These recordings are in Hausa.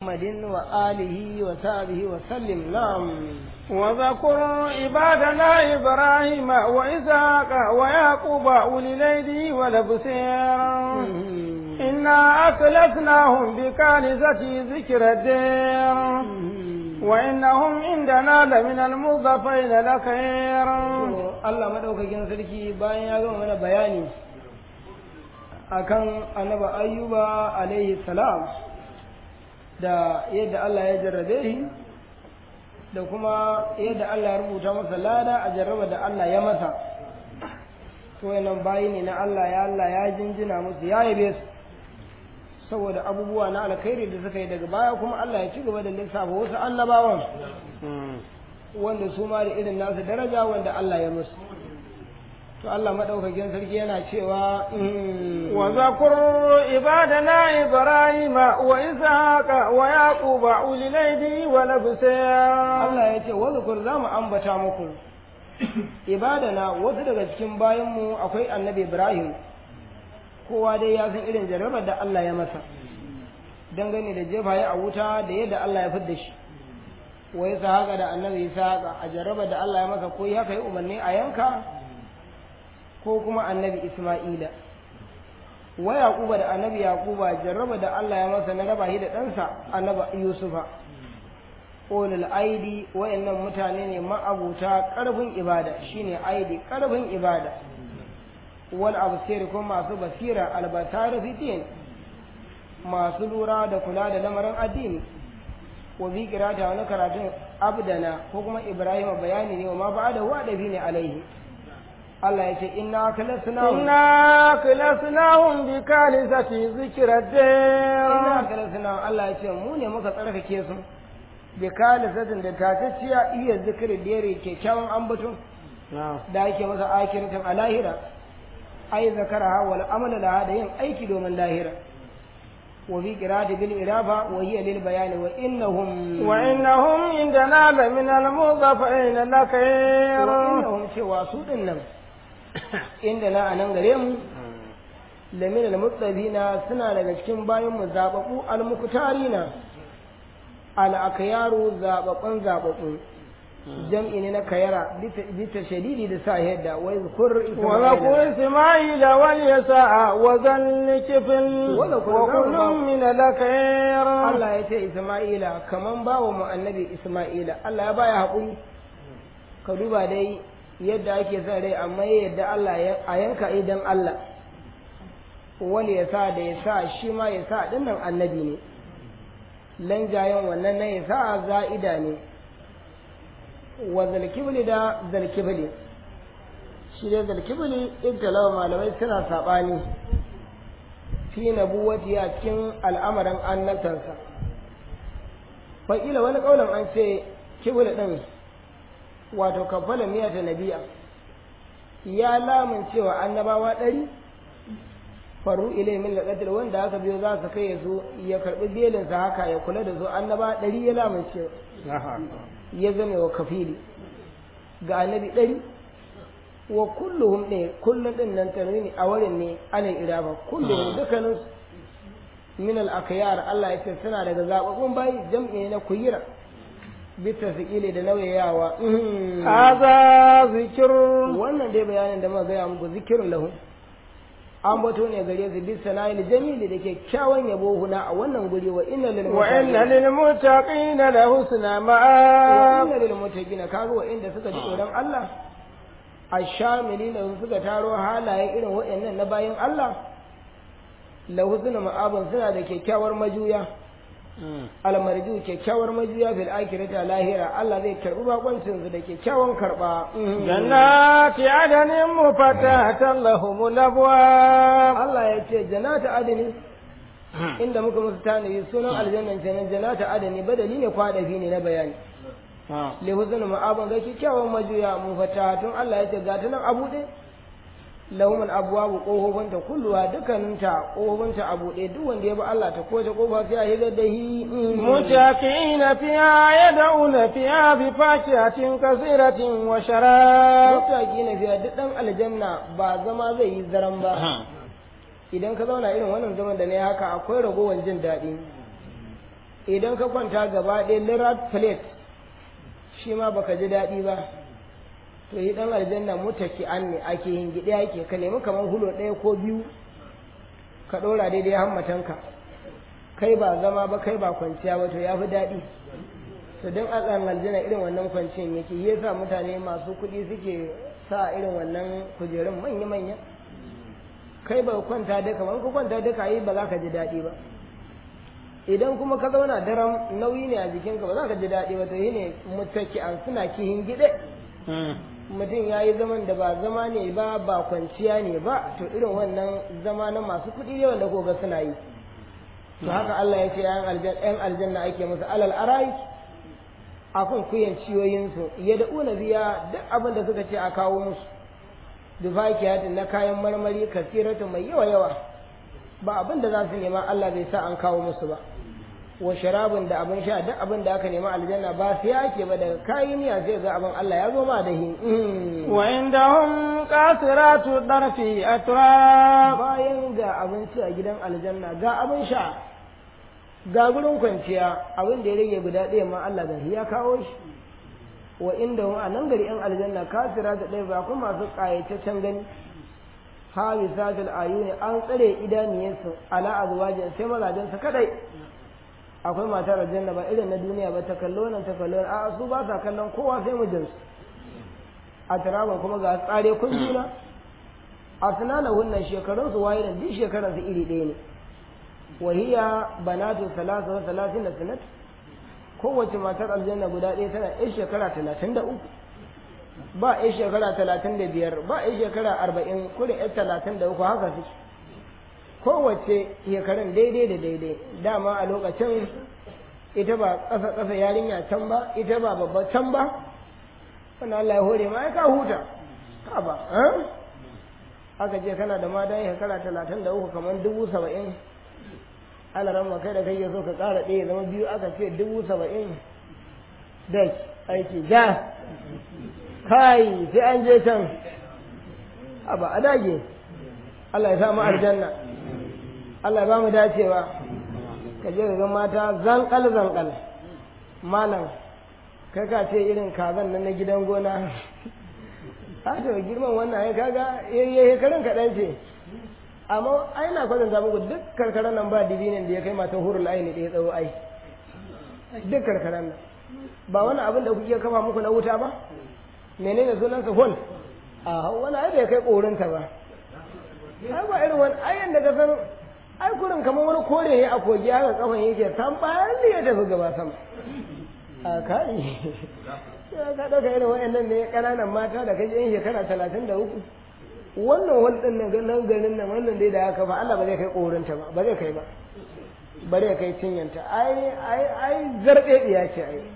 محمد وآله وصحبه وسلم. نعم. وذكر عبادنا إبراهيم وإسحاق ويعقوب أولي الأيدي والأبصار إنا أخلصناهم بخالصة ذكر الدار وإنهم عندنا لمن المصطفين الأخيار. Allah madaukakin sarki bayan ya gama mana bayani akan annabi Ayyuba alaihi salam da yadda Allah ya jarrabe shi da kuma yadda Allah ya rubuta masa lada a jarraba da Allah ya masa, to wannan bayi ne na Allah ya jinjina musu ya yabe su saboda abubuwa na alkhairi da suka yi daga baya, kuma Allah ya ci gaba da lissafa wasu annabawan wanda su ma da irin nasu daraja wanda Allah ya musu. To Allah madaukakin sarki yana cewa wa zakur ibadana ibrahima wa ishaqa wa yaquba ulil aidi wal absar. Allah ya ce wa zakur zamu ambata muku ibadana, wasu daga cikin bayanmu akwai annabi Ibrahim, kowa dai ya san irin jarrabar da Allah ya masa dangane da jefa ya a wuta da yadda Allah ya fidda shi. Wa ishaqa da annabi ishaqa a jarrabar da Allah ya masa, ko ya kai umarni a yanka ko kuma annabi Isma'ila. Wa Yaquba da annabi Yaquba jarraba da Allah ya masa na raba shi da ɗansa annabi Yusufa. Ulul aidi wayannan mutane ne ma'abuta ƙarfin ibada, shine aidi ƙarfin ibada. Wal absir kuma masu basira albasar fitin, masu lura da kula da lamarin addini. Wa bi qira'ata wani karatun abdana ko kuma Ibrahim bayani ne wa ma ba'da wa dabi ne alaihi. Allah ya ce inna kalasnahum bi kalisati zikrad-dar. Inna kalasnahum, Allah ya ce mu ne muka tsarkake su bi kalisatin da tatacciya iya zikirin da yare kyakkyawan ambaton da ake masa akiratin a lahira, ai zakara wal amala laha da yin aiki domin lahira. wa bi qira'ati bil irafa wa hiya lil bayani wa innahum indana la min al mudafa'in lakayr. wa innahum cewa su dinnan inda na anan gare mu lamin al-muttaqina suna daga cikin bayan mu zababu al-muqtarina al-akyaru zababu jam'i ne na kayara bita shadidi da sa yadda wa zkur isma'ila wal yasa'a wa zalkifil wa kullum min al-akhyar. Allah ya ce Isma'ila kaman bawo mu annabi Isma'ila, Allah ya baya hakuri, ka duba dai yadda ake sa rai amma yadda Allah a yanka idan Allah wani ya sa da ya sa shi ma ya sa dinnan annabi ne, lanjayen wannan na ya sa za'ida ne. Wa zalkibli da zalkibli, shi da zalkibli ibtalawa malamai suna saɓani fi nabuwati a cikin al'amarin annabtansa. Faƙila wani ƙaunar an ce kibli ɗin wato kafala miyata nabiya ya lamun cewa annabawa 100 faru ilai min laqatil wanda aka biyo za su kai su ya karbi belin sa haka ya kula da su annaba 100 ya lamun cewa ya zame wa kafili ga annabi 100 wa kulluhum ne kullun din nan tarwini a wurin ne ana iraba kulluhum dukkanin min al akyar. Allah ya ce suna daga zababbun bayi, jam'i na kuyira bita sikile da nauyayawa. Haza zikir, wannan dai bayanin da muka gaya muku zikirin lahu an bato ne gare su bisa na'il jamili da kyakkyawan yabo huna a wannan guri. wa inna lil muttaqina la husna ma'a. wa inna lil muttaqina kaga wa inda suka ji tsoron Allah ashamilina suka taro halaye irin waɗannan na bayin Allah la husna ma'aban suna da kyakkyawar majuya. Almarju kyakkyawar majuya fil akhirati lahira, Allah zai karbi bakoncin su da kyakkyawan karba. Jannati adanin mufatahatan lahumul abwab. Allah ya ce jannati adani inda muka musu tanadi sunan aljannan kenan. Jannati adani badali ne kwadafi ne na bayani. li huzun ma'aban ga kyakkyawan majuya mufatahatun. Allah ya ce ga ta nan abude lahum al-abwabu qofofanta kulluwa dukkaninta qofofanta a buɗe, duk wanda ya bi Allah ta koje kofa sai a higar da hi. Mutaqiina fiha yad'una fiha bi fakihatin kasiratin wa sharab. Mutaqiina fiha duk dan aljanna ba zama zai yi zaran ba. Idan ka zauna irin wannan zaman da ne haka akwai ragowar jin daɗi. idan ka kwanta gaba ɗaya lirat plate shi ma baka ji daɗi ba to yi ɗan aljanna mutaki an ne ake yin gida yake ka nemi kamar hulo ɗaya ko biyu ka ɗora daidai hammatanka kai ba zama ba kai ba kwanciya ba to ya fi daɗi to don a tsarin aljanna irin wannan kwanciyan yake ya sa mutane masu kuɗi suke sa irin wannan kujerun manya-manya kai ba kwanta duka ba ka kwanta duka yi ba za ka ji daɗi ba idan kuma ka zauna daren nauyi ne a jikinka ba za ka ji daɗi ba to yi ne mutaki an suna kihin gide mutum ya yi zaman da ba zama ne ba ba kwanciya ne ba to irin wannan zama na masu kuɗi ne wanda koga suna yi to haka Allah ya ce ‘yan aljanna ake musu alal arai akan kuyan ciyoyinsu ya da una biya duk abin da suka ce a kawo musu dufakiyatin na kayan marmari kasiratu mai yawa ba abin da za su nema Allah bai sa an kawo musu ba wa sharabin da abin sha duk abin da aka nema aljanna ba sai ake ba daga kayan miya sai ga abin Allah ya zo ma da hin wa indahum qasiratu darfi atrab bayan ga abinci a gidan aljanna ga abin sha ga gurin kwanciya abin da ya rage guda ɗaya ma Allah ga ya kawo shi wa indahum a nan gari yan aljanna kasiratu ɗaya ba kuma masu ƙayataccen gani hawisatul ayuni an tsare idaniyarsu ala azwajin sai mazajensu kadai akwai matar aljanna ba irin na duniya ba ta kallo nan a su ba sa kallon kowa sai mijinsu a taraban kuma ga tsare kun juna a sunana hunnan shekarunsu waye da duk shekarunsu iri ɗaya ne wahiya banatu salasa wa salasin da sanat kowace matar aljanna guda ɗaya tana yan shekara 33 ba yan shekara 35 ba yan shekara 40 ko da yan 33 haka suke kowace shekarun daidai da daidai dama a lokacin ita ba ƙasa yarinya can ba ita ba babba can ba wanda Allah ya hore ma ka huta ka ba aka ce kana da mata shekara 33 kamar 70,000 alaran ma kai da kai ya so ka ƙara ɗaya zama biyu aka ce 70,000 da aiki ja kai sai an je can ba a dage Allah ya samu aljanna Allah ya ba mu dacewa ka je ga mata zankal malam kai ka ce irin kazan nan na gidan gona a to girman wannan ai kaga yayi karin kaɗan ce amma ai na kwatanta muku duk karkaran nan ba dibinin da ya kai matan hurul aini da ya tsawo ai duk karkaran nan ba wani abin da kuke kafa muku na wuta ba menene sunansa hol a wani ai bai kai korinta ba ai ba irin wani ayan da ka san ai kurin kamar wani kore ne a kogi haka kafan yake san bayan da ya tafi gaba sama a kai ya ka dauka irin wayannan ne kananan mata da kai yan shekara 33 wannan wannan nan garin nan wannan dai da haka ba Allah ba zai kai korinta ba zai kai ba bare kai cinyanta ai zarbe diya ce ai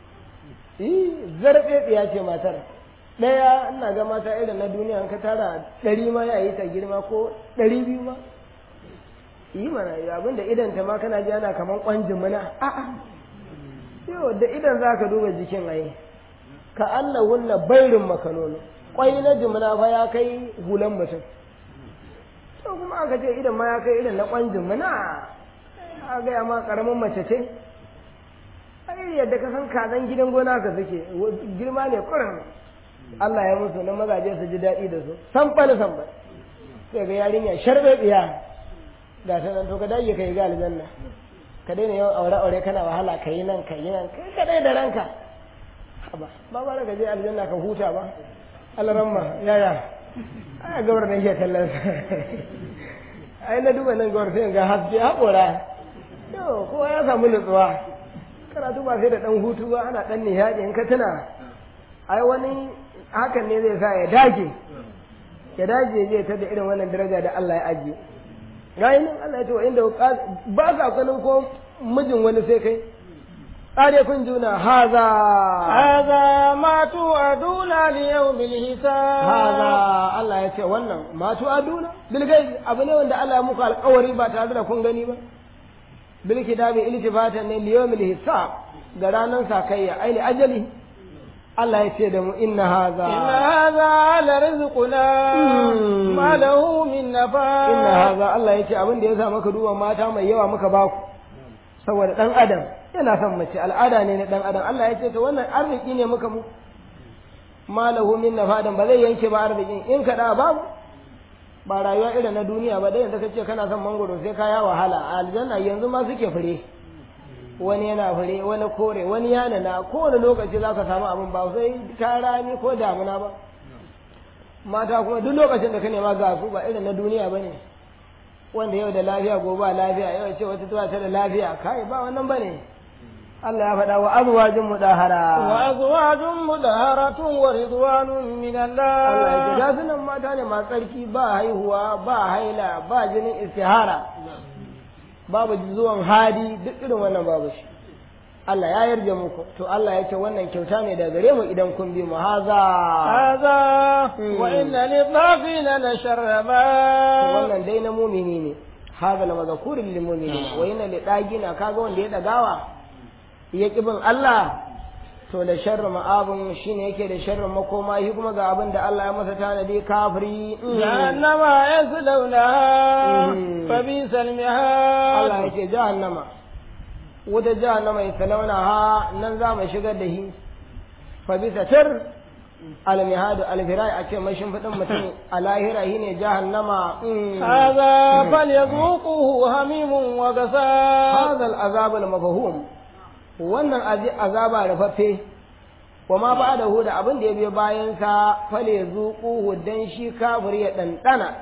zarbe diya ce matar daya ina ga mata irin na duniya an ka tara 100 ma ya yi ta girma ko 200 ma yi mana abinda idan ta ma kana ji ana kaman kwanjin mana a'a yau da idan zaka duba jikin ai ka annahunna bairin makanono kwai na jimina fa ya kai hulan mutum to kuma aka ce idan ma ya kai irin na kwanjin mana a ga ma karamin mace ce ai yadda ka san kazan gidan gona ka suke girma ne kurin Allah ya musu na mazaje su ji daɗi da su sanɓal sai ga yarinya sharbe tsiya ga ta nan to ka dage kai ga aljanna ka daina yawan aure kana wahala kai nan kai kadai da ranka haba ba ba ka je aljanna ka huta ba Allah ramma yaya ai gabar ne ke kallon ai na duba nan gabar sai ga haske haƙora yo kowa ya samu nutsuwa karatu ba sai da dan hutu ba ana dan nishadi in ka tuna ai wani hakan ne zai sa ya dage zai ta da irin wannan daraja da Allah ya ajiye gayin Allah ya ce wa inda ba sa sanin ko mijin wani sai kai tsare kun juna haza ma tu aduna li yawmil hisab haza Allah ya ce wannan ma tu aduna bil gaibi abu ne wanda Allah ya muku alƙawari ba tare da kun gani ba bil kitabi iltifatan ne li yawmil hisab ga ranar sakayya aini ajali Allah ya ce da mu inna haza la rizquna ma lahu min nafa inna haza Allah ya ce abin da ya sa maka duba mata mai yawa muka baku saboda dan adam yana son mace al'ada ne na dan adam Allah ya ce to wannan arziki ne muka mu malahu min nafadan ba zai yanke ba arzikin in ka da babu ba rayuwa irin na duniya ba dai yanzu kace kana son mangoro sai ka ya wahala a aljanna yanzu ma suke fure wani yana fure wani kore wani yana na kowane lokaci zaka samu abin ba sai ta rani ko damuna ba mata kuma duk lokacin da ka nema ga su ba irin na duniya bane wanda yau da lafiya gobe ba lafiya yau ce wata tuwa ta da lafiya kai ba wannan bane Allah ya faɗa wa azwajin mudahara wa azwajun mudaharatun wa ridwanun min Allah Allah ya ga sunan mata ne masu tsarki ba haihuwa ba haila ba jinin istihara babu zuwan hadi duk irin wannan babu shi Allah ya yarda muku to Allah ya ce wannan kyauta ne daga gare mu idan kun bi mu haza wa inna lidhafina la sharaba wannan dai na mumini ne haza la mazkurul lil mu'minin wa inna lidagina kaga wanda ya dagawa ya kibin Allah to da sharri ma'abun shine yake da sharrin makoma shi kuma ga abin da Allah ya masa tanadi kafiri jahannama yaslawna fa bisal mihad Allah yake jahannama wata jahannama yaslawna ha nan za mu shigar da shi fa bisa tar al-mihad al-firai a ce mashin fadin mutum a lahira shine jahannama hadha falyazuquhu hamimun wa ghasaq hadha al-azab al-mafhum wannan azaba rafaffe wa ma ba da huda abin da ya biyo bayan sa fale zuquhu dan shi kafir ya dandana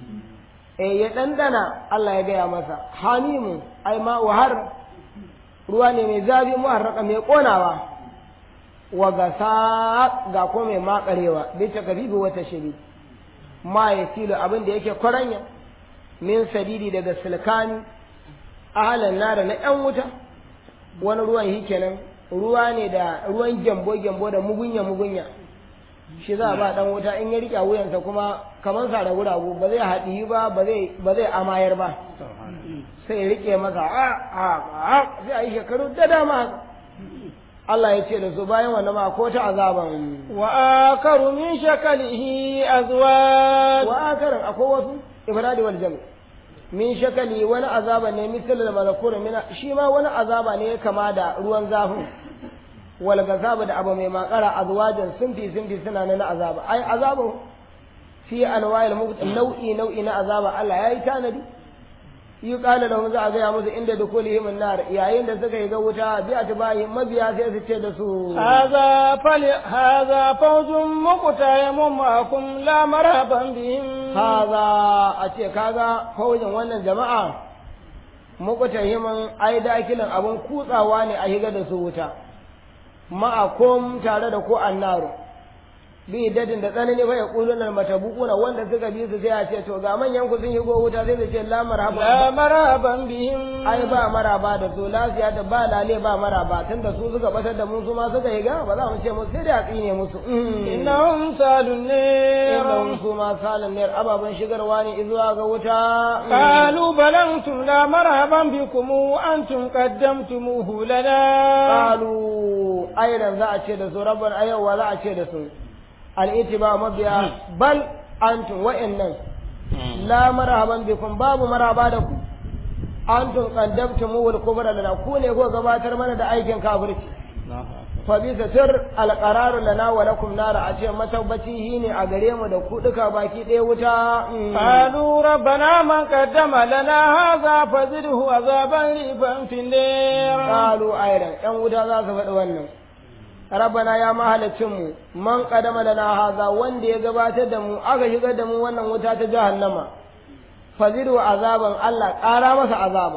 ya dandana Allah ya gaya masa hamimu ai ma wahar ruwa ne mai zafi muharraka mai konawa wa gasa ga ko mai makarewa bi takribi wata shiri ma yasilu abin da yake kwaranya min sadidi daga silkani ahlan nar na yan wuta wani ruwan shi kenan ruwa ne da ruwan gyambo da mugunya shi za a ba dan wuta in ya rike wuyansa kuma kamar sa da guragu ba zai haɗi ba zai amayar ba sai ya rike masa sai a yi shekaru da dama Allah ya ce da su bayan wannan ma ko ta azaban wa akaru min shakalihi azwaj wa akarin akwai wasu ifradi wal jami' min shakali wani azaba ne misal da mazkur min shi ma wani azaba ne kama da ruwan zafin wal gazaba da abu mai makara azwajan sunfi suna na azaba ai azabu fi anwa'il nau'i na azaba Allah yayi tanadi yi kala da za a gaya musu inda da kulihim nar yayin da suka yi ga wuta bi atbahi mabiya sai su ce da su hadha fawjun muqtayamun ma'akum la marhaban bihim hadha a ce kaga faujin wannan jama'a muqtahiman ai dakilin abun kutsawa ne a higa da su wuta ma'akum tare da ku annaru bi dadin da tsanani fa yaqulun al matabuquna wanda suka bi su sai a ce to ga manyan ku sun yi go wuta sai su ce la marhaban bihim ai ba maraba da su lafiya da ba lale ba maraba tunda su suka batar da mu su ma suka yi ga ba za mu ce musu sai da tsine musu innahum salun innahum su ma salun nar ababan shigarwa ne izuwa ga wuta qalu balantum la marhaban bikum antum qaddamtumuhu lana qalu ayran za a ce da su rabban ayyawa za a ce da su al'itiba mabiya bal antum wa'annan la marhaban bikum babu maraba da ku antum qaddamtumu wal kubra lana ku ne ko gabatar mana da aikin kafirci fa bi satir al qarar lana wa lakum nar a ce matabbaci ne a gare mu da ku duka baki ɗaya wuta qalu rabbana man qaddama lana hadha fazidhu azaban riban fin nar qalu ayran yan wuta za su faɗi wannan rabbana ya mahalicin mu man qadama lana haza wanda ya gabatar da mu aka shigar da mu wannan wuta ta jahannama faziru azaban Allah ƙara masa azaba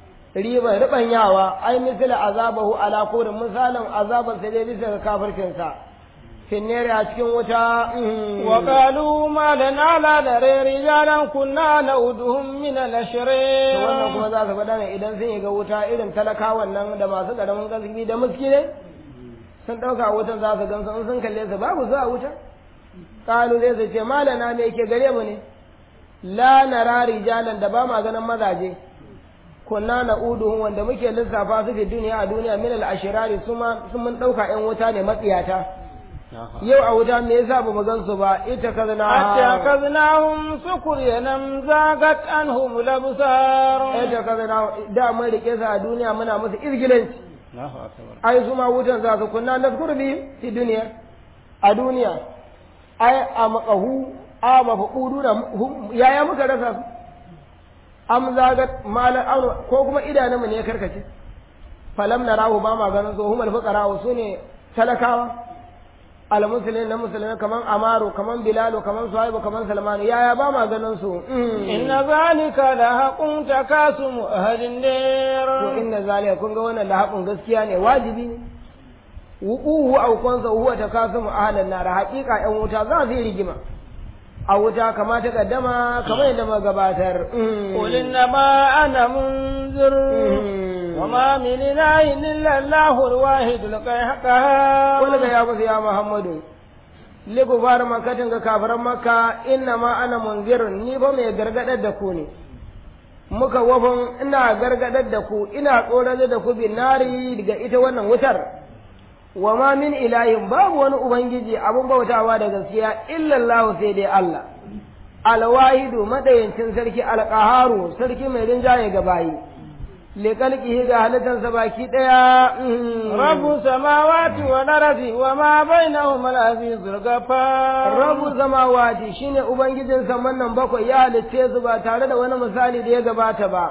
ribanyawa ai misala azabahu ala kurin misalin azaban sai dai bisa kafircin sa finnere a cikin wuta wa qalu ma lana la dare rijalan kunna na'uduhum min al-ashri wannan kuma za su faɗa ne idan sun yi ga wuta irin talakawan nan da masu ƙaramin gaskiya da miskine sun ɗauka wutan za su gansu in sun kalle su babu zuwa wuta ƙalu zai su ce malana me ke gare mu ne la nara rijalan da ba ma ganin mazaje kunna na uduhun wanda muke lissafa su fi duniya a duniya min al-ashirari sun mun ɗauka ƴan wuta ne matsiyata yau a wuta me yasa ba mu gan su ba ita kaznahum sukuryanam zagat anhum labsar ita kaznahum da mun rike su a duniya muna musu izgilanci ai su ma wutan za su kunna nazkur bi fi duniya a duniya ai a maqahu a mafquduna yaya muka rasa su am zagat mala ko kuma idanunmu ne ya karkace falam narahu ba ma ganin su humul fuqara su ne talakawa al muslimin na musulmai kaman amaru kaman bilalu kaman suhaibu kaman salmanu yaya ba ma ganin su inna zalika la haqqun takasum ahlin dar to inna zalika kun ga wannan la haqqun gaskiya ne wajibi ne wuquhu aw kunsa huwa takasum ahlan nar haqiqa yan wuta za su yi rigima a wuta kama ta kaddama kamar yadda muka gabatar qul inna ma ana munzir وما من إله إلا الله الواحد القهار قل يا أبو يا محمد لكفار مكة كافر مكة إنما أنا منذر نيبا مي غرغدد دكوني muka wafin ina gargadar da ku ina tsorar da ku bin nari daga ita wannan wutar wa ma min ilahin babu wani ubangiji abun bautawa da gaskiya illallahu sai dai Allah alwahidu madayincin sarki alqaharu sarki mai rinjaye ga bayi likalkihi ga halittarsa baki ɗaya rabu samawati wa darati wa ma bainahuma al-azizul ghafar rabu samawati shine ubangijin saman nan bakwai ya halitte su ba tare da wani misali da ya gabata ba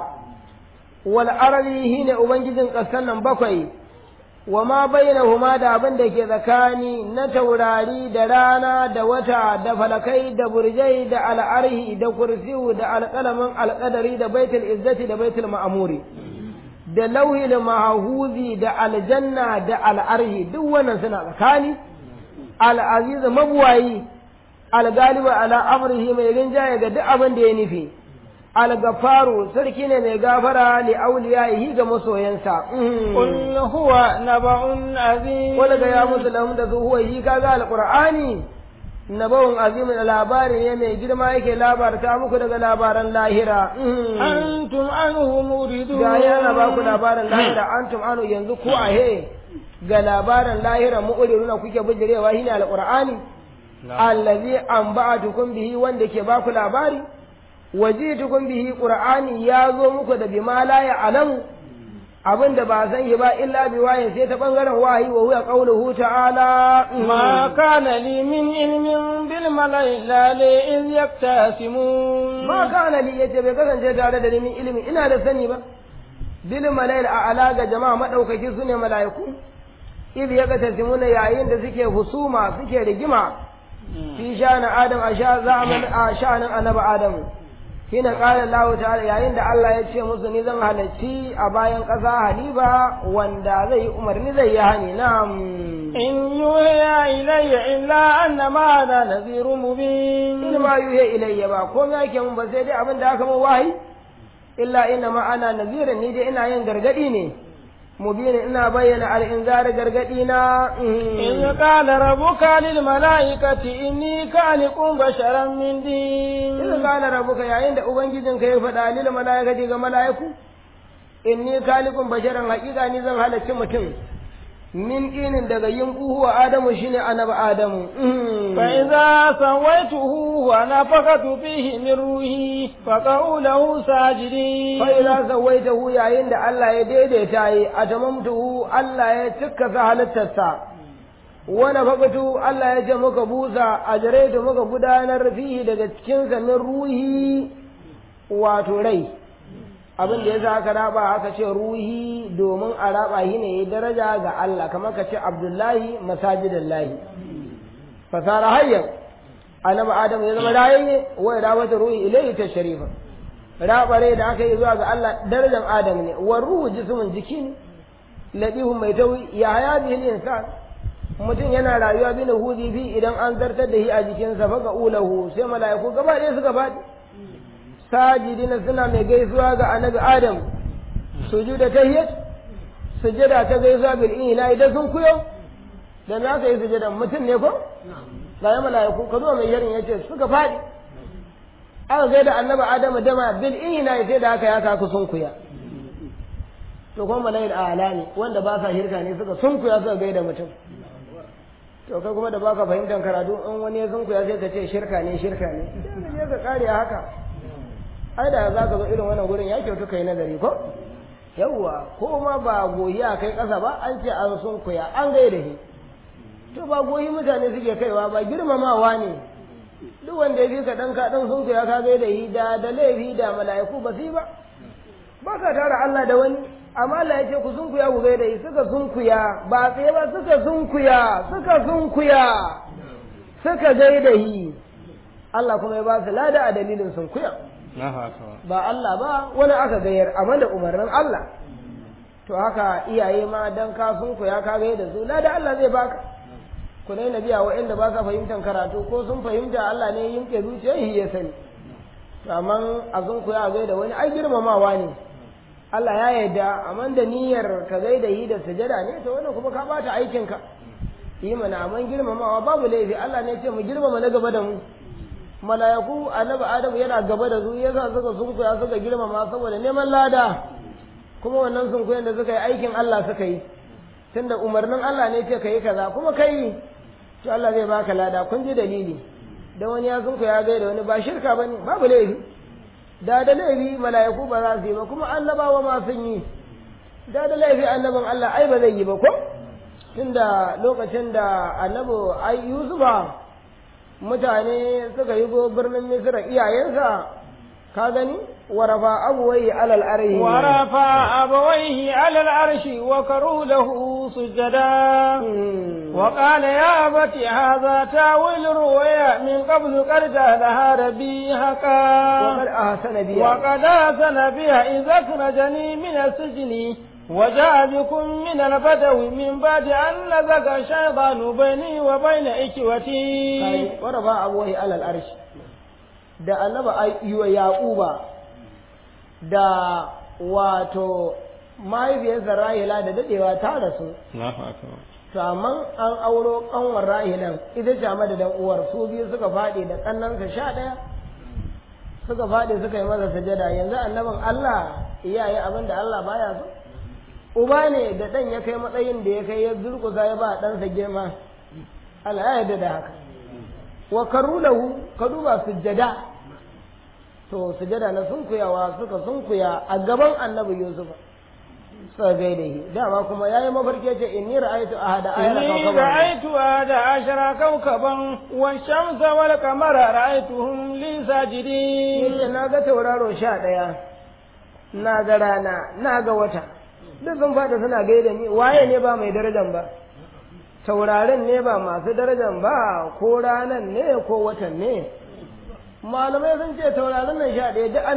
wal ardi shine ubangijin ƙasar nan bakwai wa ma bainahuma da abin da ke tsakani na taurari da rana da wata da falakai da burjai da al'arhi da kursiyu da alƙalamin alƙadari da baitul izzati da baitul ma'amuri da lauhil mahahuzi da aljanna da al'arhi duk wannan suna tsakani al'aziz mabuwayi al-galiba ala amrihi mai rinjaye ga duk abin da ya nufi al-gafaru sarki ne mai gafara li auliyahi ga masoyansa qul huwa naba'un azim wala ga ya musulun da su huwa yi kaga al-qur'ani nabawun azimin labari ne mai girma yake labarta muku daga labaran lahira antum anhu muridun ga yana ba ku labaran lahira antum anu yanzu ku ahe ga labaran lahira mu'riduna kuke bijirewa shine alqur'ani allazi anba'atukum bihi wanda ke ba ku labari wajitukum bihi qur'ani ya zo muku da bima la ya'lamu abin da ba san yi ba illa bi wayin sai ta bangaren wahayi wa huwa qauluhu ta'ala ma kana li min ilmin bil malaila li in yaktasimun ma kana li yace bai kasance tare da min ilimi ina da sani ba bil malaila a alaga jama'a madaukaki sune malaiku idh yaktasimuna yayin da suke husuma suke rigima fi sha'anin adam a sha'anin annabi adam hina qala Allah ta'ala yayin da Allah ya ce musu ni zan halarci a bayan ƙasa haliba wanda zai yi umarni zai yi hani na'am in yuha ilayya illa annama ana nadhirun mubin in ma yuha ilayya ba ko me yake mun ba sai dai abin da aka mun wahayi illa inna ma ana nadhirun ni dai ina yin gargadi ne mubin ina bayyana al-inzar gargadi na in qala rabbuka lil malaikati inni khaliqun basharan min din in qala rabbuka yayin da ubangijinka ya faɗa lil malaikati ga malaiku inni khaliqun basharan haqiqa ni zan halacci mutum min dinin daga yunquhu wa adamu shine annabi adamu fa idza sawaituhu wa nafaqatu fihi min ruhi fa qawluhu sajidin fa idza sawaituhu yayin da Allah ya daidaita yi atamamtuhu Allah ya cika halittarsa wa nafaqatu Allah ya ce muka busa ajraitu muka gudanar fihi daga cikin sa min ruhi wato rai abin da yasa aka raba aka ce ruhi domin a raba shi ne daraja ga Allah kamar ka ce Abdullahi masajidallahi fasara hayyan annabi Adam ya zama rayayye wa rawata ruhi ilayhi tashrifa raba rai da aka yi zuwa ga Allah darajar Adam ne wa ruhu jismun jiki ne ladihu mai tawi ya haya bihi insan mutum yana rayuwa bi hudi bi idan an zartar da shi a jikinsa fa ga ulahu sai mala'iku gaba ɗaya suka faɗi sajidina suna mai gaisuwa ga annabi Adam sujuda tahiyyat sujada ta gaisuwa bil ina idan sun kuyo da na kai sujudan mutum ne ko ga ya malaiku ka zo mai yarin yace suka fadi aka ga da annabi Adam dama bil ina sai da haka ya ka sun kuya to kuma malaikul ala ne wanda ba sa shirka ne suka sun kuya suka ga da mutum to kai kuma da baka fahimtar karatu in wani ya sun kuya sai ka ce shirka ne sai ka kare haka ai da za ka zo irin wannan gurin ya kyautu kai nazari ko yawwa ko ma ba goyi a kai ƙasa ba an ce an sunkuya an gaida shi to ba goyi mutane suke kaiwa ba girmamawa ne duk wanda ya fi ka ɗan kaɗan sunkuya ka gaida shi da laifi da mala'iku ba su yi ba ba ka tara Allah da wani amma Allah ya ce ku sunkuya ku gaida shi suka sunkuya ba tsaye ba suka sunkuya suka gaida shi Allah kuma ya ba su lada a dalilin sunkuya ba Allah ba wani aka gayar amma da umarnin Allah to haka iyaye ma dan ka sunkuya ka gaida su lada Allah zai baka ku daina biya wa'anda ba sa fahimtar karatu ko sun fahimta Allah ne yinke zuciyar shi ya sani to amma a sunkuya a gaida wani ai girmamawa ne Allah ya yarda amma da niyyar ka gaida yi da sujada ne to wannan kuma ka bata aikinka yi mana amma girmamawa babu laifi Allah ne ya ce mu girmama na gaba da mu malayaku annabi Adamu yana gaba da su yasa suka sunkuya suka girmama saboda neman lada kuma wannan sunkuyan da suka yi aikin Allah suka yi tunda umarnin Allah ne ce kai kaza kuma kai to Allah zai baka lada kun ji dalili dan wani ya sunkuya gaida wani ba shirka bane babu laifi da laifi mala'iku ba za su yi ba kuma annabawa ma sun yi da laifi annabin Allah ai ba zai yi ba ko tunda lokacin da annabi Yusufa mutane suka yi go birnin Misra iyayensa ka gani warafa abuwai alal arshi wa karu lahu sujada wa qala ya abati hadha tawil ruwaya min qablu qad laha rabbi haqa wa qad ahsana biha idh akhrajani min as-sijni وجاء بكم من البدو من بعد أن نزغ الشيطان بيني وبين إخوتي ورفع أبوه على العرش da annaba ayyuwa yaquba da wato mahaifiyarsa rahila da dadewa ta rasu to amma an auro kanwar rahilan ita ce madadin uwar su biyu suka fadi da kannansa 11 suka fadi suka yi masa sajada yanzu annabin Allah iyaye abin da Allah baya so uba ne da ɗan ya kai matsayin da ya kai ya durkusa ya ba ɗansa girma Allah ya yarda da haka wa karu lahu ka duba sujjada to sujjada na sunkuyawa suka sunkuya a gaban annabi Yusuf suka gaida shi dama kuma yayi mafarki ce inni ra'aytu ahada ashara kawkaban wa shamsa wal qamara ra'aytuhum li sajidin yace na ga tauraro 11 na ga rana na ga wata duk sun fada suna gaida ni waye ne ba mai darajan ba taurarin ne ba masu darajan ba ko ranan ne ko watan ne malamai sun ce taurarin nan 11 duk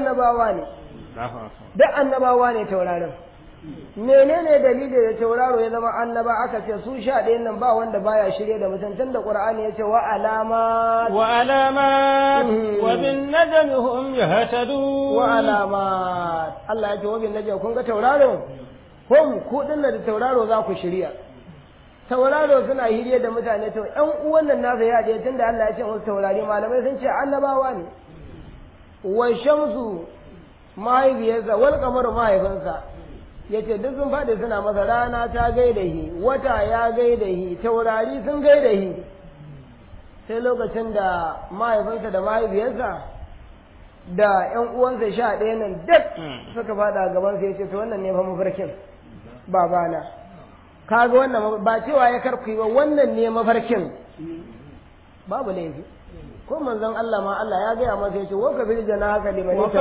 annabawa ne taurarin menene dalili da tauraro ya zama annaba aka ce su 11 nan ba wanda baya shirye da mutum tun da Qur'ani ya ce wa alamat wa bin najmi hum yahtadun wa alamat Allah ya ce wa bin najmi kun ga tauraro ku dinna da tauraro za ku shirya tauraro suna hiriye da mutane to ƴan uwan nan nasa ya da tunda Allah ya ce musu taurari malamai sun ce annabawa ne wa shamsu mahaifiyarsa wal qamaru mahaifinsa yace duk sun faɗi suna masa rana ta gaida shi wata ya gaida shi taurari sun gaida shi sai lokacin da mahaifinsa da mahaifiyarsa da ƴan uwansa 11 nan duk suka faɗa gaban sa yace to wannan ne fa mafarkin babana kaga wannan ba cewa ya karku ba wannan ne mafarkin babu laifi ko manzon Allah ma Allah ya gaya masa yace wa kabil janaka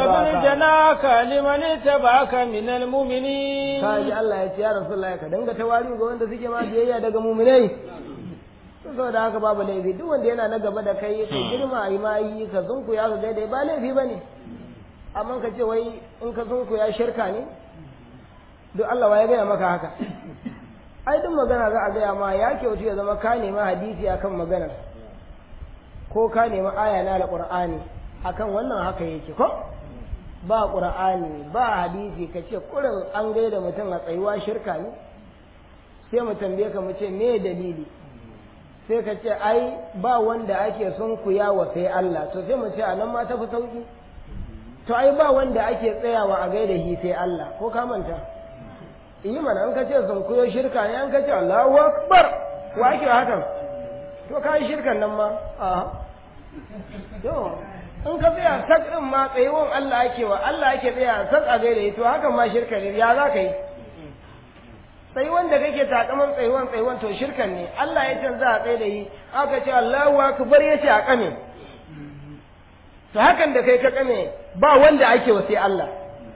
liman tabaka minal mu'minin kaji Allah ya ce ya rasulullahi ka danga tawari ga wanda suke ma biyayya daga mu'minai saboda haka babu laifi duk wanda yana na gaba da kai ka girma yi ma yi ka zunku ya ga daidai ba laifi bane amma ka ce wai in ka zunku ya shirka ne duk Allah ya gaya maka haka ai duk magana za a gaya ma ya kyautu ya zama ka nemi hadisi akan maganar ko ka nemi aya na alqur'ani akan wannan haka yake ko ba qur'ani ba hadisi ka ce kurin an gaida mutum a tsayuwa shirka ne sai mu tambaye ka mu ce me dalili sai ka ce ai ba wanda ake sunkuya wa sai Allah to sai mu ce anan ma tafi sauki to ai ba wanda ake tsayawa a gaida shi sai Allah ko ka manta yi mana an kace sunkuyo shirka ne an kace Allahu akbar wa ake hakan to kai shirkan nan ma a to in ka tsaya sak din ma tsayuwan Allah ake wa Allah ake tsaya sak a gaida yi to hakan ma shirka ne ya za ka yi tsayuwan da kake takaman tsayuwan to shirkan ne Allah ya ce za a tsaye da yi aka ce Allahu akbar ya ce a kame to hakan da kai ka kame ba wanda ake wa sai Allah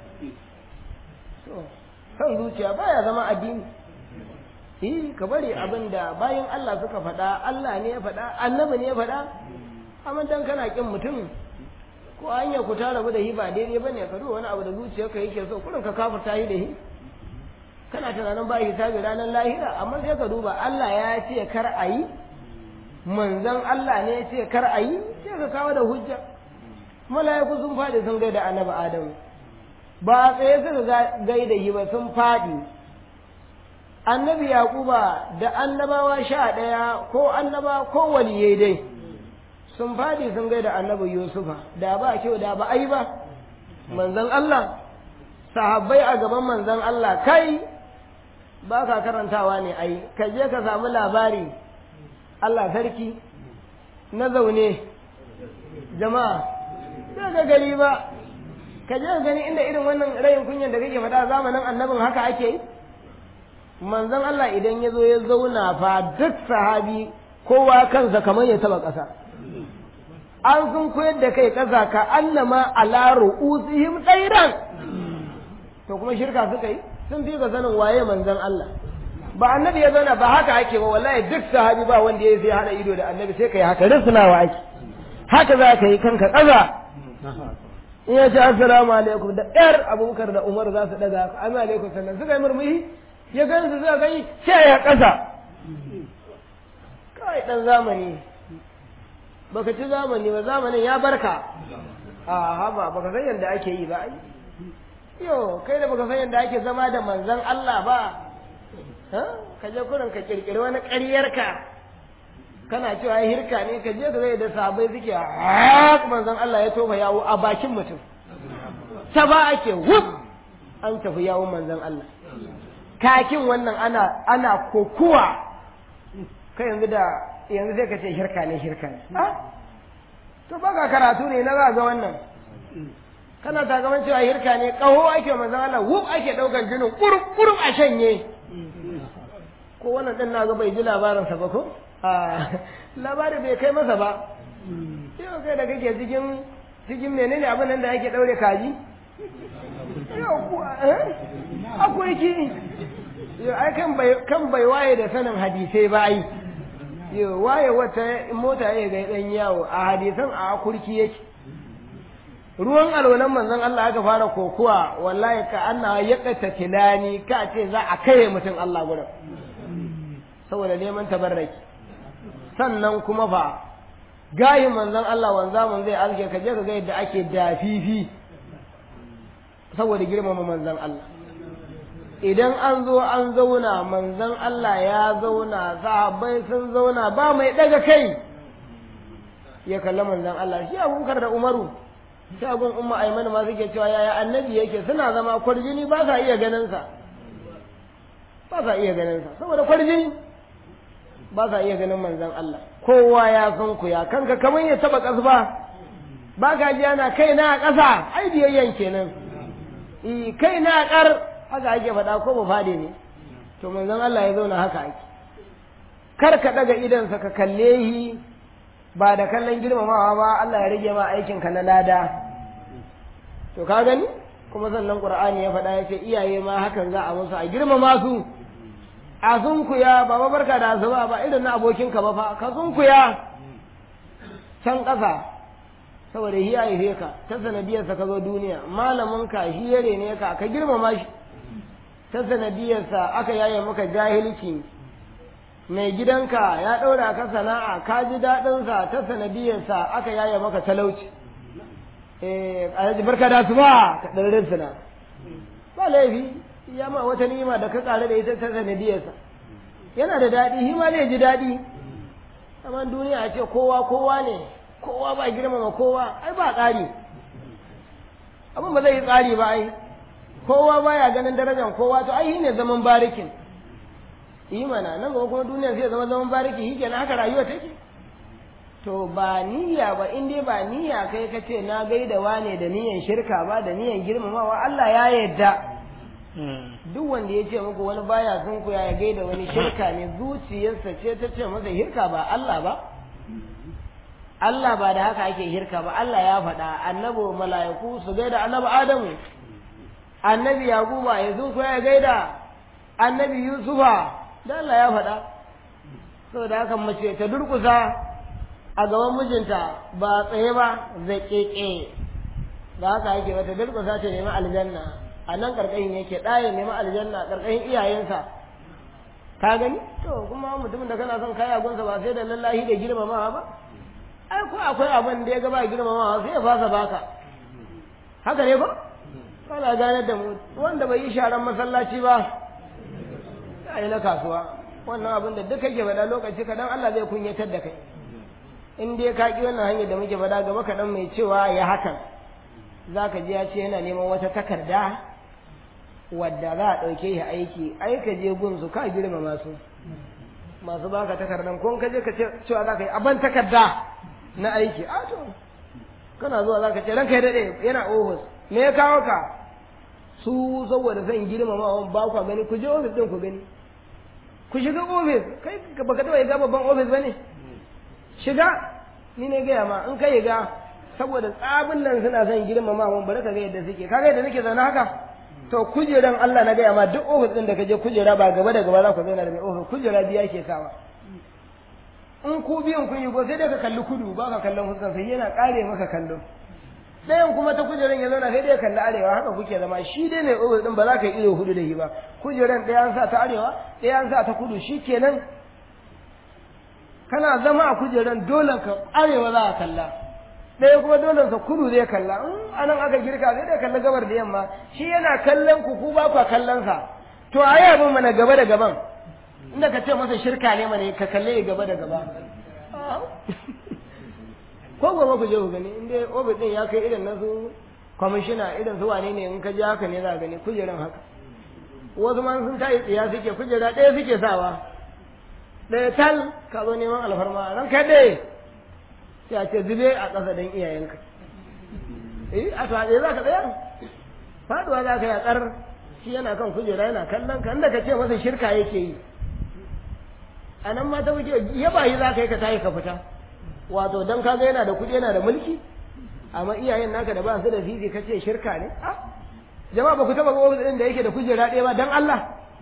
to san zuciya baya zama addini ka bari abin da bayan Allah suka faɗa Allah ne ya faɗa annabi ne ya faɗa amma dan kana kin mutum ko hanya ku ta rabu da hi ba daidai bane ka duba wani abu da zuciyarka yake so kurin ka kafirta hi da hi kana tunanin ba hisabi ranar lahira amma sai ka duba Allah ya ce kar a yi manzon Allah ne ya ce kar a yi sai ka kawo da hujja mala'iku sun faɗi sun gaida annabi Adamu ba tsaye suka gaida hi ba sun faɗi annabi Yaquba da annabawa 11 ko annaba ko waliyai dai sun faɗi sun gaida annabi Yusufa da ba kyau da ba ai ba manzon Allah sahabbai a gaban manzon Allah kai ba ka karantawa ne ai ka je ka samu labari Allah sarki na zaune jama'a sai ga gari ba ka je ka gani inda irin wannan rayin kunyan da kake faɗa zamanin annabin haka ake yi manzon Allah idan ya zo ya zauna fa duk sahabi kowa kansa kamar ya taba ƙasa an sun koyar da kai ƙasa ka annama ala ru'usihim tsairan to kuma shirka suka yi sun fi ga sanin waye manzon Allah ba annabi ya zauna ba haka ake ba wallahi duk sahabi ba wanda ya sai hada ido da annabi sai kai haka risnawa ake haka za ka yi kanka ƙasa in ya ce assalamu alaikum da ƴar Abubakar da Umar za su daga assalamu alaikum sannan suka yi murmushi ya gani su suka gani sai ya ƙasa kai dan zamani baka ci zamani ba zamanin ya barka a haba baka san yadda ake yi ba ai yo kai da baka san yadda ake zama da manzon Allah ba ka je kurin ka kirkiri wani ƙaryarka kana cewa ai hirka ne ka je ka zai da sabai suke manzon Allah ya tofa yawo a bakin mutum ta ba ake wuf an tafi yawon manzon Allah kakin wannan ana kokuwa kai yanzu sai ka ce shirka ne to baka karatu ne na za ga wannan kana tagaman cewa shirka ne kaho ake manzon Allah wuf ake daukar jinin kurum a shanye ko wannan din na ga bai ji labarin sa ba ko labari bai kai masa ba yau kai da kake cikin menene abin nan da ake daure kaji yau akwai ki ai kan bai waye da sanin hadisai ba ai yau waye wata mota ya ga dan yawo a hadisan a kurki yake ruwan alwalan manzon Allah aka fara kokuwa wallahi ka anna yaqata tilani ka ce za a kai mutum Allah gurin saboda neman tabarraki sannan kuma fa gayin manzon Allah wanzamun zai alke ka je ka ga yadda ake dafifi saboda girmama manzon Allah idan an zo an zauna manzon Allah ya zauna sahabbai sun zauna ba mai daga kai ya kalla manzon Allah shi Abubakar da Umaru shi agun umma Aiman ma suke cewa yaya annabi yake suna zama kwarjini ba sa iya ganin sa saboda kwarjini ba sa iya ganin manzon Allah kowa ya san ku ya kanka kamar ya taba kasba ba ka ji ana kai na ƙasa ai biyayyan kenan kai na ƙar haka ake faɗa ko ba fade ne to manzon Allah ya zauna haka ake kar ka daga idansa ka kalle shi ba da kallon girmamawa ba Allah ya rage ma aikin ka na lada to ka gani kuma sannan Qur'ani ya faɗa yace iyaye ma hakan za a musu a girmama su a sunkuya ba barka da asuba ba irin na abokinka ba fa ka sunkuya can ƙasa saboda hiyaye ka ta sanadiyarsa ka zo duniya malamin ka shi yare ne ka girmama shi ta sanadiyarsa aka yaye maka jahilci mai gidanka ya ɗaura ka sana'a ka ji daɗinsa ta sanadiyarsa aka yaye maka talauci alhaji barka da su ba ka ɗarin suna ba laifi ya ma wata ni'ima da ka ƙare da ita ta sanadiyarsa yana da daɗi shi ma zai ji daɗi amma duniya a ce kowa ne kowa ba girmama kowa ai ba tsari abin ba zai yi tsari ba ai kowa baya ganin darajar kowa to ai ne zaman barikin yi mana nan gaba kuma duniya zai zama zaman bariki shi kenan haka rayuwa take to ba niyya ba in dai ba niyya kai ka ce na gaida wane da niyan shirka ba da niyan girmamawa Allah ya yarda duk wanda ya ce muku wani baya sun ku ya gaida wani shirka ne zuciyarsa ce ta ce masa hirka ba Allah ba Allah ba da haka ake hirka ba Allah ya faɗa annabi mala'iku su gaida annabi Adamu annabi Yakuba ya sun ku ya gaida annabi Yusufa da Allah ya faɗa saboda haka mace ta durkusa a gaban mijinta ba tsaye ba zaƙeƙe ba haka yake wata durkusa ta nemi aljanna a nan ƙarƙashin yake ɗaya nemi aljanna ƙarƙashin iyayensa ka gani to kuma mutumin da kana son kaya gunsa ba sai da lallahi da girmamawa ba ai ko akwai abin da ya gaba girmamawa sai ya fasa baka haka ne ba kana ganar da mu wanda bai yi sharan masallaci ba ya yi na kasuwa wannan abin da duk kake faɗa lokaci kaɗan Allah zai kunyatar da kai in dai ka ƙi wannan hanyar da muke faɗa gaba kaɗan mai cewa ya hakan za ka ji ya ce yana neman wata takarda wadda za a ɗauke shi aiki ai ka je gunsu ka girmama su masu baka takardan ko ka je ka ce cewa za ka yi aban takarda na aiki a to kana zuwa za ka ce ranka ya daɗe yana ofis me ya kawo ka su saboda zan girmama ba ku gani ku je ofis ɗin ku gani ku shiga ofis kai baka taɓa shiga babban ofis ba ne shiga ni ne gaya ma in ka ga saboda tsabin nan suna son girmama mun bari ka ga yadda suke kaga yadda nake zaune haka to kujeran Allah na gaya ma duk ofis din da ka je kujera ba gaba da gaba za ku zauna da mai ofis kujera biya ke sawa in ku biyan kun yi go sai dai ka kalli kudu ba ka kallon fuskan sai yana kare maka kallo ɗayan kuma ta kujeran ya zauna sai dai kalli arewa haka kuke zama shi dai mai ofis din ba za ka yi ido hudu da shi ba kujeran ɗaya an sa ta arewa ɗaya an sa ta kudu shikenan kana zama a kujeran dole ka arewa za a kalla ɗaya kuma dole sa kudu zai kalla in anan aka girka zai da kalla gabar da yamma shi yana kallon ku ba ku kallon sa to ayi abin mana gaba da gaban inda ka ce masa shirka ne mana ka kalle gaba da gaba ko gobe ku je ku gani inda ofis din ya kai irin na su kwamishina irin su wane ne in ka ji haka ne za a gani kujeran haka wasu man sun tayi tsiya suke kujera ɗaya suke sawa ɗaya tal ka zo neman alfarma ran kai ɗaya sai a ce zube a ƙasa don iyayenka a to haɗe za ka tsaya faɗuwa za ka yaƙar shi yana kan kujera yana kallon ka inda ka ce masa shirka yake yi a nan ma ta wuce yaba yi za ka yi ka tayi ka fita wato don kaga yana da kuɗi yana da mulki amma iyayen naka da ba su da fifi ka ce shirka ne jama'a ba ku taɓa ga ofis ɗin da yake da kujera ɗaya ba don Allah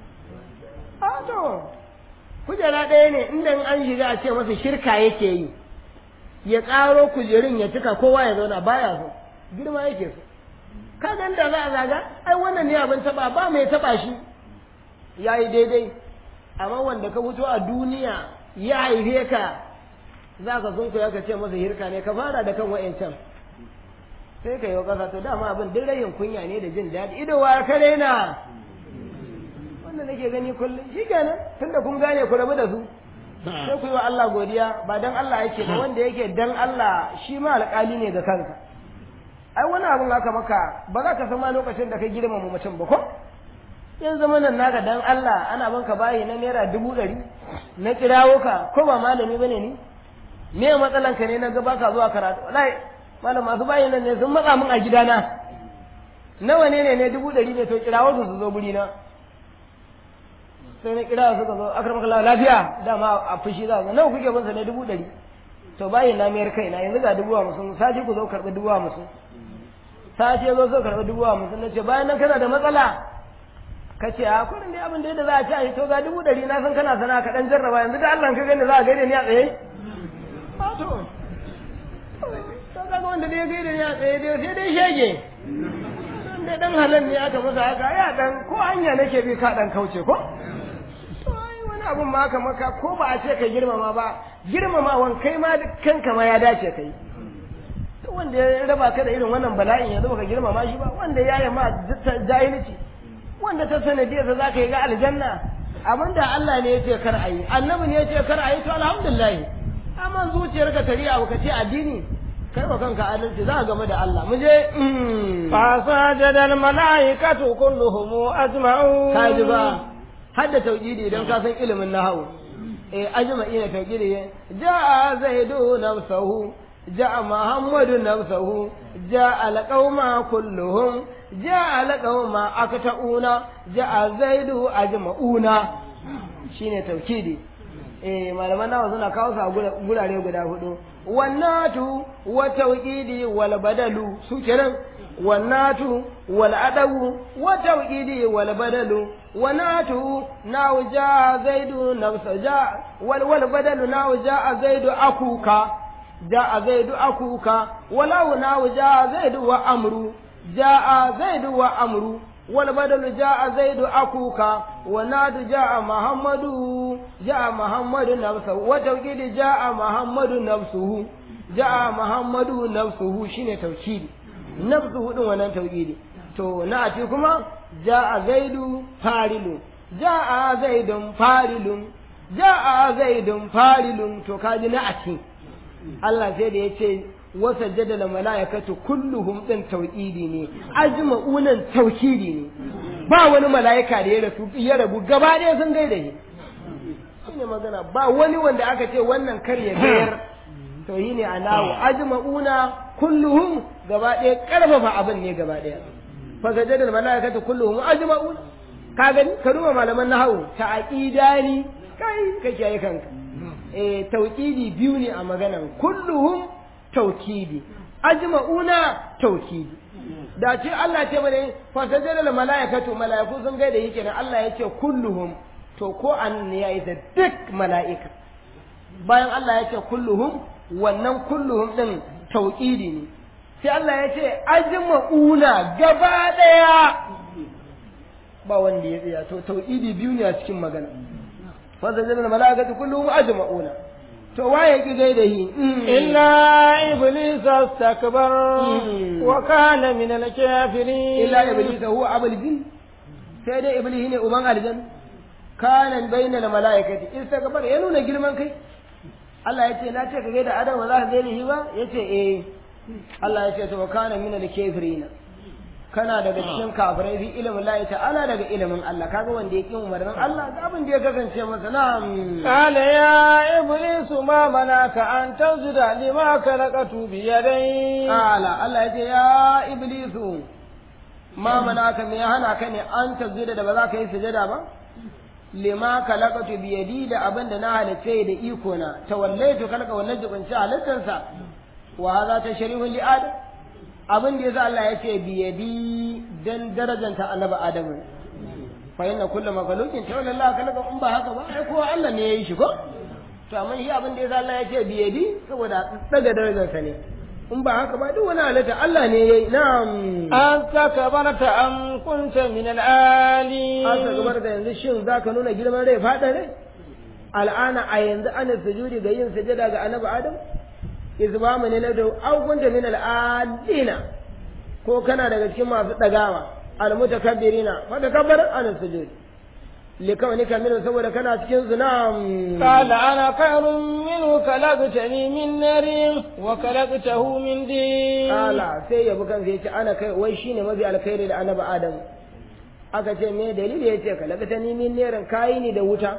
to kujera ɗaya ne inda an shiga a ce masa shirka yake yi ya ƙaro kujerun ya cika kowa ya zauna baya so girma yake so ka ga da za a zaga ai wannan ne abin taba ba mai taba shi yayi daidai amma wanda ka fito a duniya ya haife ka za ka sun ya ka ce masa hirka ne ka fara da kan wa'ancan sai ka yi wa ƙasa to dama abin duk rayin kunya ne da jin daɗi ido wa ka raina wanda nake gani kullum shi kenan tunda kun gane ku rabu da su sai ku yi wa Allah godiya ba dan Allah yake ba wanda yake dan Allah shi ma alƙali ne ga kansa ai wani abin haka maka ba za ka san ma lokacin da ka girmama mutum ba ko yanzu zamanin naka dan Allah ana banka bayi na naira 100 na kirawo ka ko ba malami bane ni me matsalan ka ne na ga baka zuwa karatu wallahi malam masu bayi nan ne sun matsa min a gidana nawa ne 100 ne to kirawo su zo guri na sai na kira suka zo akramaka Allah lafiya dama a fushi za ga nawa kuke bin sa ne 100 to bayin na mayar kaina yanzu ga 50,000 saji ku zo karbi 50,000 saji zo zo karbi 50,000 nace bayan nan kana da matsala kace a kullun dai abin da za a ci a to ga 100 na san kana sana ka dan jarraba yanzu da Allah ka gani za a gaida ni a tsaye to kaga wanda dai gaida ni a tsaye dai sai dai shege dan dan halan ne aka masa haka ya dan ko hanya nake bi ka dan kauce ko abun ma haka maka ko ba a ce ka girmama ba girmamawan kai ma kanka ma ya dace kai to wanda ya raba ka da irin wannan bala'in yanzu baka girmama shi ba wanda ya yi ma jahilci wanda ta sanadiyar sa zaka yi ga aljanna amma da Allah ne ya ce kar ayi annabi ne ya ce kar ayi to alhamdulillah amma zuciyarka ta riya ka ce addini kai ba kanka adalci za ka game da Allah mu je fa sajadal malaikatu kulluhum ajma'un kaji ba hadda tauhidi idan ka san ilimin nahwu ajma'ina tawkidi ja'a zaidu nafsuhu ja'a muhammadu nafsuhu ja'a alqauma kulluhum ja'a alqauma aktauna ja'a zaidu ajma'una shine tawkidi malaman nawa suna kawo su a gurare guda hudu wannatu wa tawkidi wal badalu su kenan wannatu wal adabu wa tawkidi wal badalu wanatu naw jaa zaidu nafsa jaa wal badalu naw jaa zaidu akuka jaa zaidu akuka walau naw jaa zaidu wa amru jaa zaidu wa amru wal badalu jaa zaidu akuka wanatu jaa muhammadu nafsuhu wa tawkidi jaa muhammadu nafsuhu jaa muhammadu nafsuhu shine tawkidi nafsuhu din wannan tawkidi to na ati kuma jaa zaidu farilun jaa zaidun farilun jaa zaidun farilun to kaji na ati Allah sai da yace wasajjada al malaikatu kulluhum din tawkidi ne ajma'unan tawkidi ne ba wani malaika da ya rabu gaba ɗaya sun gaida shi shine magana ba wani wanda aka ce wannan kar ya bayar to yi ne alawu ajma'una kulluhum gaba ɗaya karfafa abin ne gaba ɗaya fa sajjada al malaikatu kulluhum ajma'una ka gani ka duba malaman nahwu ta aqidani kake yi kanka tawkidi biyu ne a maganan kulluhum tawkidi ajma'una tawkidi da ce Allah ce bane fa sajjada al malaikatu malaiku sun gaida yake nan Allah ya ce kulluhum to ko an ne yayi da duk mala'ika bayan Allah ya ce kulluhum wannan kulluhum din tauqidi ne sai Allah ya ce ajma'una gaba daya ba wanda ya tsaya to tauqidi biyu ne a cikin magana fa zalal malaikatu kulluhum ajma'una to waye ki gaida hi illa iblis astakbar wa kana min al-kafirin illa iblis huwa abul jin sai dai iblis ne uban aljan kana bainal malaikati istakbar ya nuna girman kai Allah ya ce na ce ka gaida Adam ba za ka gaida shi ba ya ce Allah ya ce to kana min al-kafirin kana daga cikin kafirai fi ilimin Allah ta'ala daga ilimin Allah kaga wanda yake umarnin Allah da abin da ya kasance masa na'am qala ya iblis ma manaka an tazida lima khalaqatu bi yadai Allah ya ce ya iblis ma manaka me hana ka ne an tazida da ba za ka yi sujada ba lima khalaqatu bi yadi da abin da na halice da iko na tawallaitu kalka wannan jibinci halittarsa wa hadha tashrihun li adam abin da yasa Allah ya ce biyadi dan darajanta annabi Adamu fa inna kullu makhluqin tawalla Allah kalaka in ba haka ba ai ko Allah ne yayi shi ko to amma shi abin da yasa Allah ya ce biyadi saboda daga darajarsa ne in ba haka ba duk wani halitta Allah ne yayi na'am an takabarta am kunta min al-ali an takabarta yanzu shin zaka nuna girman rai fada rai al'ana a yanzu ana sujudi ga yin sujada ga annabi Adam izbamu ne na da aukunta min al'adina ko kana daga cikin masu dagawa almutakabbirina fa takabbar an sujud likawnika min saboda kana cikin zina qala ana khairun minhu khalaqtani min narin wa khalaqtahu min din qala sai yabu kan sai ce ana kai wai shine mabi alkhairi da annabi Adam aka ce me dalili yace khalaqtani min narin kai ni da wuta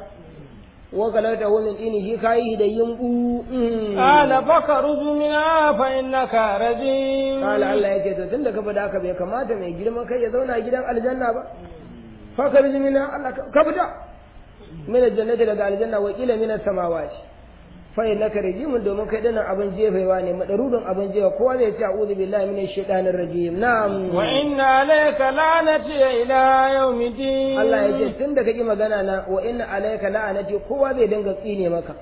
وقالته من إنه كايه ينبو قال فخرج منها فإنك رجيم قال الله يجد تندك بداك بك ما تمي جرما كي يزونا جدا الجنة فخرج منها الله كبدا من الجنة لدى الجنة وإلى من السماوات فإنك رجيم دومن كدنا أبن جيفواني مدرود أبن جيف قوة تعوذ بالله من الشيطان الرجيم نعم وإن عليك لعنتي إلى يوم الدين الله يجد تندك كما قالنا وإن عليك لعنتي قوة دنگا قيني مكا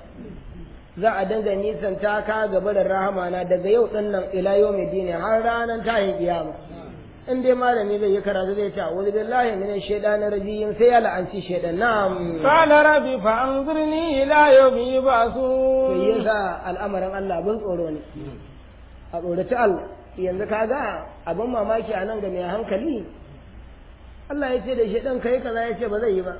za a danga nisan ta ka gaba da rahama na daga yau dinnan ila yawmi dini har ranar tahin kiyama in dai malami zai yi karatu zai ce a'udhu billahi minash shaitanir rajim sai ya la'anci shaitan na'am qala rabbi fa anzurni ila yawmi yub'athun to yasa al'amarin Allah bin tsoro ne a tsoraci Allah yanzu kaga abin mamaki anan ga mai hankali Allah ya ce da shaitan kai kaza ya ce ba zai yi ba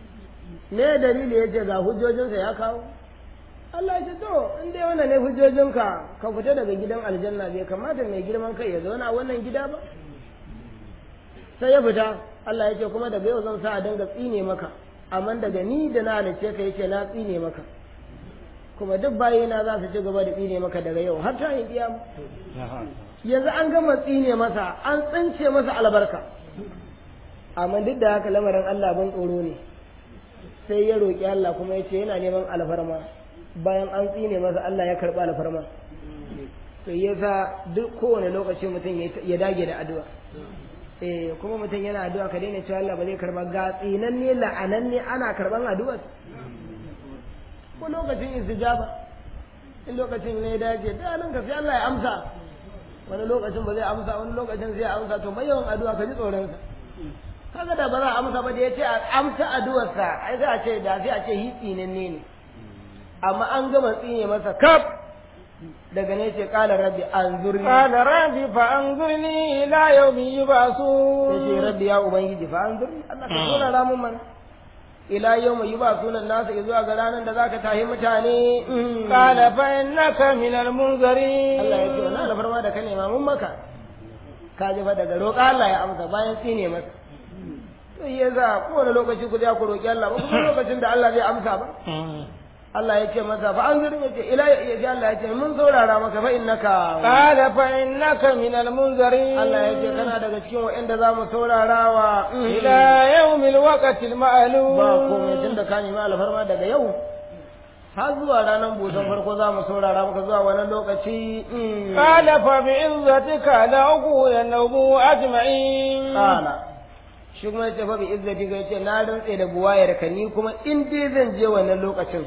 me dalili ya ce ga hujjojinsa ya kawo Allah ya ce to in dai wannan ne hujjojinka ka fita daga gidan aljanna bai kamata mai girman kai ya zauna a wannan gida ba sai ya fita Allah ya ce kuma daga yau zan sa a dinga tsine maka amma daga ni da na halice ka yace na tsine maka kuma duk bayina za su ci gaba da tsine maka daga yau har ta yi kiyama yanzu an gama tsine masa an tsince masa albarka amma duk da haka lamarin Allah ban tsoro ne sai ya roƙi Allah kuma ya ce yana neman alfarma bayan an tsine masa Allah ya karɓi alfarma to ya sa duk kowane lokaci mutum ya dage da addu'a kuma mutum yana addu'a ka daina cewa Allah ba zai karba ga tsinan ne la'anan ne ana karban addu'a ko lokacin istijaba in lokacin ne dace da nan ka sai Allah ya amsa wani lokacin ba zai amsa wani lokacin sai ya amsa to mai yawan addu'a ka ji tsoron sa kaga da ba za a amsa ba da yace amsa addu'ar sa ai sai a ce da sai a ce hi tsinan ne amma an gama tsine masa kaf daga ne ce kala rabbi anzurni fa anzurni ila yawmi yubasun sai rabbi ya ubangiji fa anzurni Allah ka tona ramun man ila yawmi yubasun nasu zuwa ga ranar da zaka tahi mutane qala fa innaka minal munzirin Allah ya ce wannan alfarma da ka nema mun maka ka ji fa daga roƙa Allah ya amsa bayan tsine masa to yaza kowane lokaci ku za ku roƙi Allah ba kuma lokacin da Allah zai amsa ba Allah ya ce masa fa anzurni yace ila ya ji Allah ya ce mun saurara maka fa innaka qala fa innaka minal munzirin Allah ya ce kana daga cikin waɗanda za mu saurarawa ila yawmil waqtil ma'lum ba komai tunda ka nemi alfarma daga yau har zuwa ranar busan farko za mu saurara maka zuwa wannan lokaci qala fa bi izzatika la ughwiyannahum ajma'in qala shi kuma yace fa bi izzatika yace na rantse da buwayar ka ni kuma in dai zan je wannan lokacin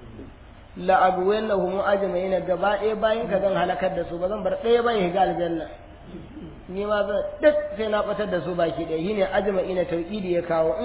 la agwannahum ajma'in gaba ɗaya bayan ka zan halakar da su ba zan bar ɗaya ba ya ga aljanna ni ma zan duk sai na batar da su baki ɗaya shine ajma'ina tauhidi ya kawo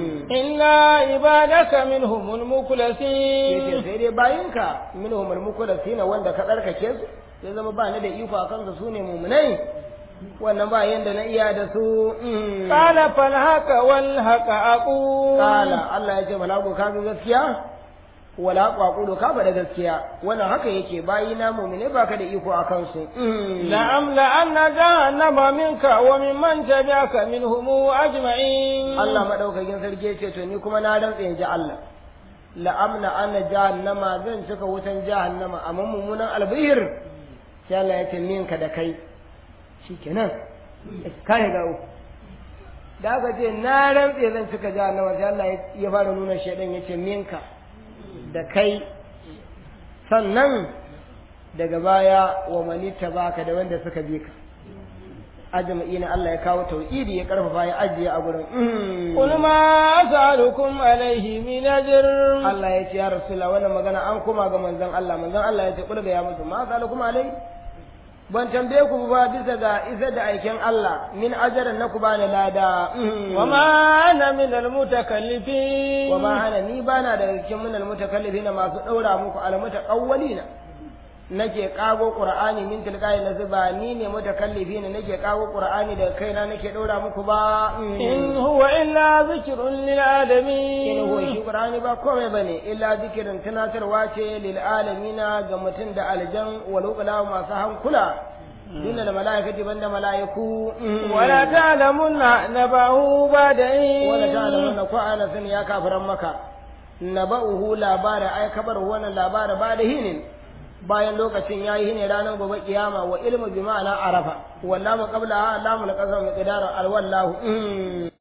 illa ibadaka minhumul mukhlasin yace sai dai bayan ka minhumul mukhlasin wanda ka tsarkake su sai zama ba ni da iko akan su sune mu'minai wannan ba yanda na iya da su qala fal haqa wal haqa aqul qala Allah ya ce balago ka gaskiya wala aqulu ka da gaskiya wannan haka yake bayina mu'mine baka da iko akan su la amla anna jahannama minka wa mimman tabi'aka minhum ajma'in Allah madaukakin sarki yace to ni kuma na rantsa inji Allah la amla anna jahannama zan cika wutan jahannama amma mummunan albihir sai Allah yace minka da kai shikenan kai gawo da aka ce na rantsa zan cika jahannama sai Allah ya fara nuna shedan yace minka da kai sannan daga baya wa manita baka da wanda suka bi ka ajma'ina Allah ya kawo tauhidi ya karfafa ya ajiye a gurin qul ma as'alukum alayhi min ajr Allah ya ce ya rasulullah wannan magana an kuma ga manzon Allah ya ce qul ga ya musu ma as'alukum alayhi ban tambaye ku ba bisa ga isa da aikin Allah min ajaran na ku bani lada wa ma ana min almutakallifin wa ma ana ni bana daga cikin min almutakallifin masu daura muku almutaqawwalina nake kago qur'ani min tilqai nazba ni ne mutakallifin nake kago qur'ani daga kaina nake daura muku ba in huwa illa zikrun lil alamin in huwa shi qur'ani ba komai bane illa zikirin tunatarwa ce lil alamina ga mutun da aljan wal uqala masu hankula dun da malaikati banda malaiku wala ta'lamunna nabahu ba'da wala ta'lamunna ko ana sani ya kafiran maka naba'uhu labara ay kabar wannan labara ba da hinin bayan lokacin yayi ne ranar gobe kiyama wa ilmu bi ma'ana arafa wallahu qabla lamul qasam qidara alwallahu